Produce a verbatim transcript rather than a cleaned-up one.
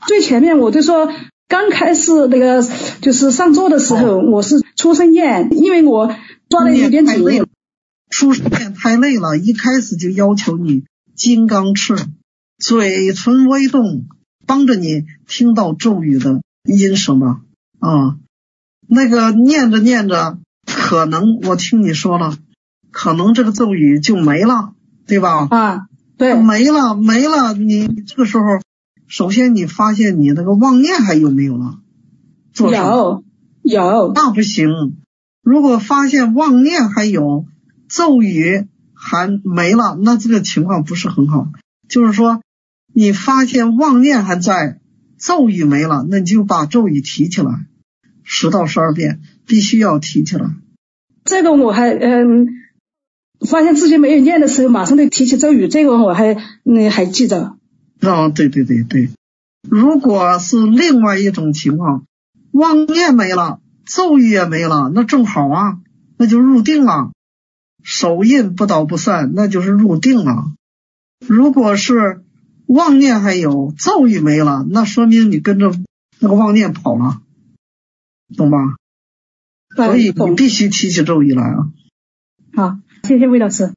最前面我就说刚开始那个就是上座的时候，我是出生念，因为我抓的有点紧， 出生念太累了，一开始就要求你金刚翅，嘴唇微动，帮着你听到咒语的音什么啊？那个念着念着，可能我听你说了，可能这个咒语就没了，对吧？ 啊，对， 没了没了，你这个时候，首先你发现你那个妄念还有没有了？ 有有， 那不行。如果发现妄念还有，咒语还没了，那这个情况不是很好。就是说，你发现妄念还在，咒语没了，那你就把咒语提起来，十到十二遍，必须要提起来。 这个我还嗯，发现自己没有念的时候，马上就提起咒语，这个我还嗯还记得。 啊，对对对对。如果是另外一种情况，妄念没了，咒语也没了，那正好啊，那就入定了。手印不倒不散，那就是入定了。如果是妄念还有，咒语没了，那说明你跟着那个妄念跑了，懂吧？所以你必须提起咒语来啊。 好，谢谢魏老师。